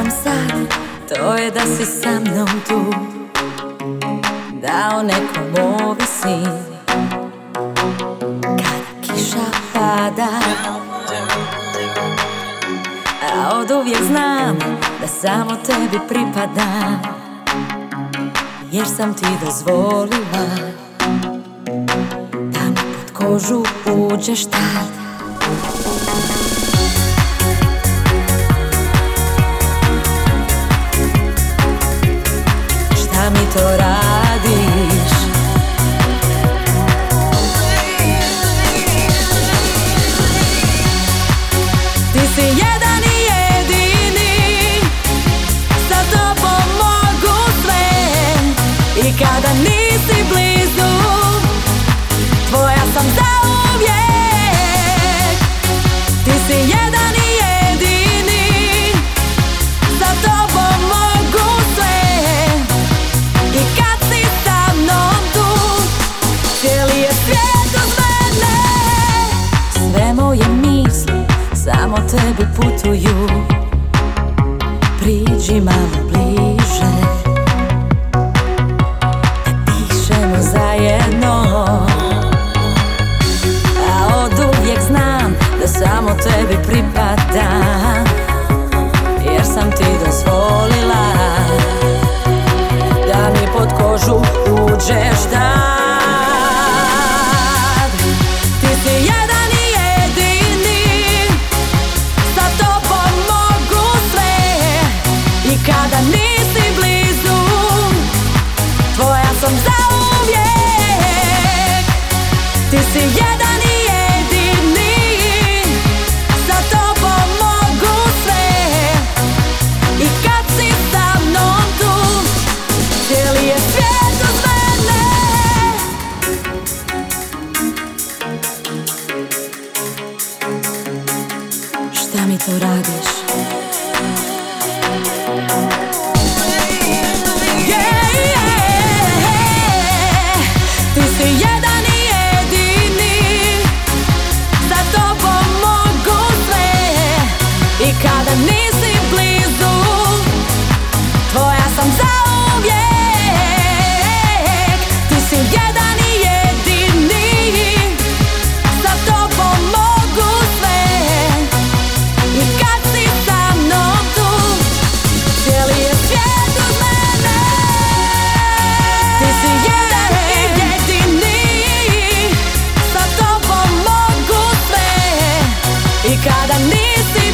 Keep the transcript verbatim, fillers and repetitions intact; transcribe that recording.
trebam sad, to je da si sa mnom tu, da o nekom ovisim kada kiša pada. A od uvijek znam da samo tebi pripadam, jer sam ti dozvolila da mi pod kožu uđeš tad. Šta mi to radiš? Ti si jedan i jedini, sa tobom mogu sve. I kada nisi blizu, tvoja sam zauvijek. Ti si jedan i jedini, sa tobom mogu sve. I kad si sa mnom tu, cijeli je svijet uz mene. Sve moje misli samo tebi putuju, priđi malo bliže, da dišemo zajedno. A od uvijek znam da samo tebi pripadam, jer sam ti dozvolila da mi pod kožu uđeš tad. Ti si jedan i jedini, sa tobom mogu sve. I kada nisi blizu, tvoja sam zauvijek. Ti si jedan i jedini, sa tobom mogu sve. I kad si sa mnom tu, cijeli je svijet uz mene. Šta mi to radiš? Yeah, yeah. Ti si jedan i jedini, sa tobom mogu sve. I kada nisi blizu, tvoja sam zauvijek. Ti si jedan i jedini, sa tobom mogu sve. I kad si sa mnom tu, cijeli je svijet uz mene. Ti si jedan i jedini, sa tobom mogu sve. I kada nisi